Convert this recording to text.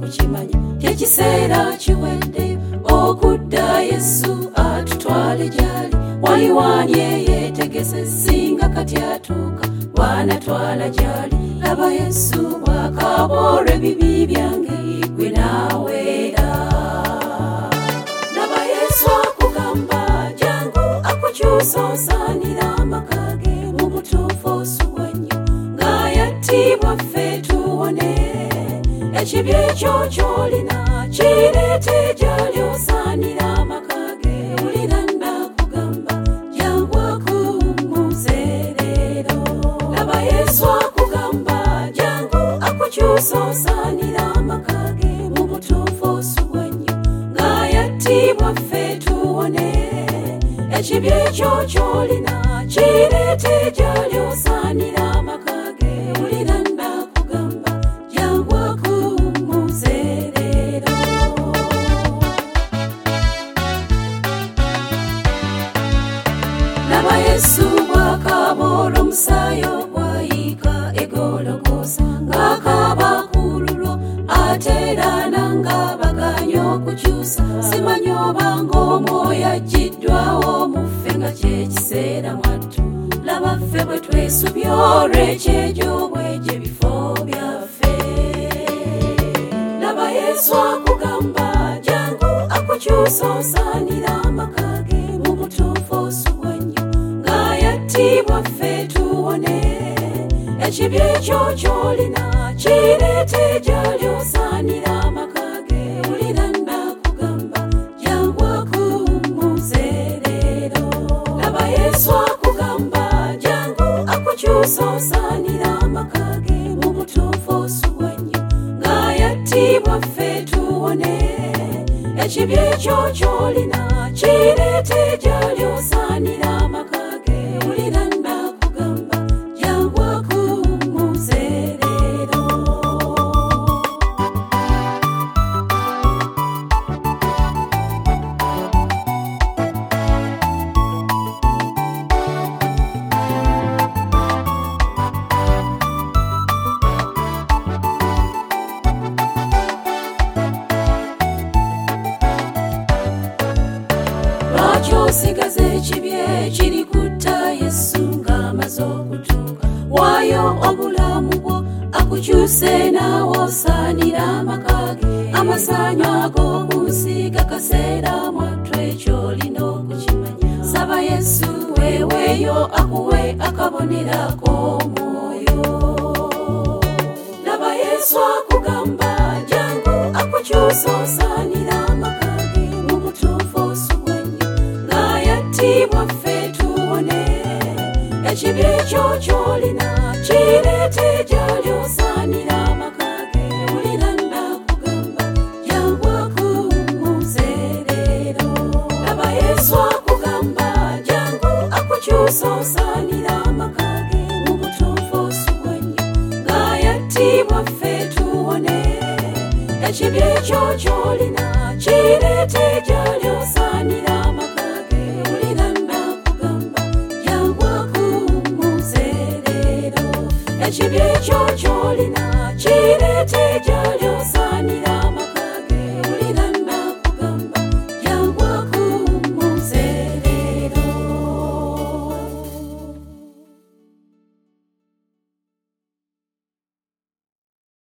okukimanya tekiseera kiwedde okudda Yesu atutwale gyali waliwanye yetegese singa kati atuuka wanatwala gyali laba Yesu bwakaboora ebibi byange gwe naweera laba Yesu akugamba jangu akukyusa osaanira amaka ge mu butuufu osuwa nnyo ng'ayattibwa ffe tuwone ekibi ekyo ky'olina kireete gyali osaanira amaka ge wulira nakugamba jangu akuwummuze leero laba Yesu akugamba jangu akukyusa osaanira amaka ge mu butuufu osuwa nnyo ng'ayattibwa ffe tuwone ekibi ekyo ky'olina kireete gyali osaanira amaka ge wulira nakugamba jangu akuwummuze leero laba Yesu bwakaboora omusaayi ogwayiika egologoosa ng'akaaba ku lulwo ate era nangabaganya okukyusa simanyi obanga omwoyo aggiddwawo mu ffe nga kyekiseera mwattu laba ffe bwe twesubya olw'ekyejo bw'egyo ebifo byaffe laba Yesu akugamba jangu akukyusa osaanira amaka ge mu butuufu osuwa nnyo ng'ayattibwa ffe tuwone ekibi ekyo ky'olina kireete gyali osaanira amaka ge wulira nakugamba jangu akuwummuze leero laba Yesu akugamba jangu akukyusa osaanira amaka ge mu butuufu osuwa nnyo ng'ayattibwa ffe tuwone ekibi ekyo ky'olina kireete gyali osaanira amaka ge wulira nakugamba jangu akuwummuze leero lwaki osigaza ekibi ekiri kutta Yesu ng'amaze okutuuka waayo obulamu bwo akukyuse naawe osaanira amaka ge amasaanyu ag'omu nsi gakaseera mwattu ekyo olina okukimanya saba Yesu weeweeyo akuwe akabonera k'omwoyo laba Yesu akugamba jangu akukyusa osaanira amaka ge mu butuufu osuwa nnyo ng'ayattibwa ffe tuwone ekibi ekyo ky'olina kireete gyali osaanira amaka ge wulira nakugamba jangu akuwummuze leero laba Yesu akugamba jangu akukyusa osaanira amaka ge mu butuufu osuwa nnyo ng'ayattibwa ffe tuwone ekibi ekyo ky'olina kireete gyali osaanira amaka ge wulira nakugamba jangu akuwummuze leero ekibi ekyo ky'olina kireete gyali